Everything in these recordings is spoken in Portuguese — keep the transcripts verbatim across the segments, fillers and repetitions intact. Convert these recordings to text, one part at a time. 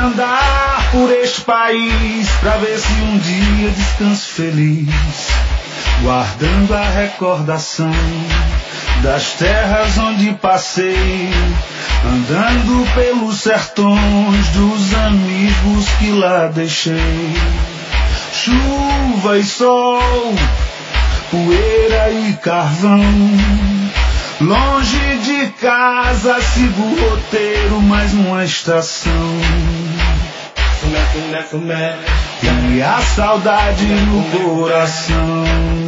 andar por este país pra ver se um dia descanso feliz, guardando a recordação das terras onde passei, andando pelos sertões dos amigos que lá deixei. Chuva e sol, poeira e carvão, longe de casa sigo o roteiro, mais uma estação. Fumé, fumé, fumé, e a saudade no coração.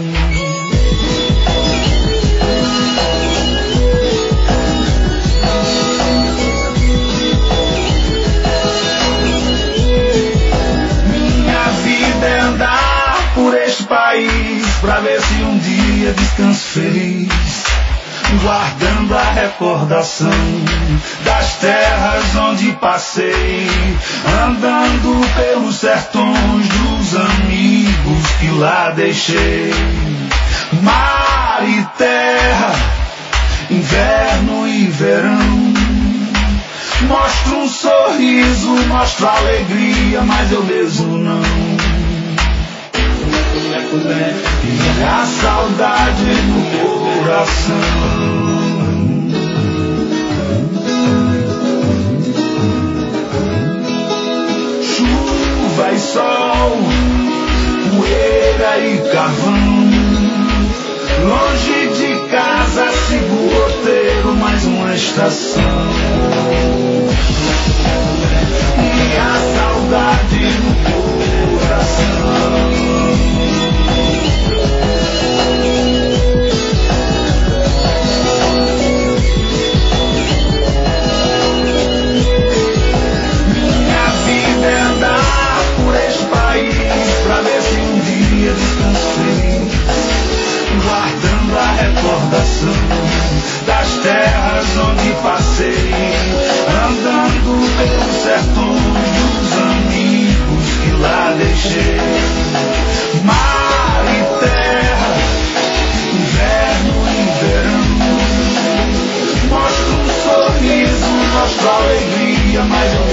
Minha vida é andar por este país pra ver se um dia descanso feliz, guardando a recordação das terras onde passei, andando pelos sertões dos amigos que lá deixei. Mar e terra, inverno e verão, mostro um sorriso, mostro alegria, mas eu mesmo não. E a saudade no coração. Chuva e sol, poeira e carvão, longe de casa sigo o roteiro, mais uma estação. E a saudade no coração. Pra ver se um dia descanso feliz, guardando a recordação das terras onde passei, andando pelos sertões dos amigos que lá deixei. Mar e terra, inverno e verão, mostro um sorriso, mostro alegria, mas eu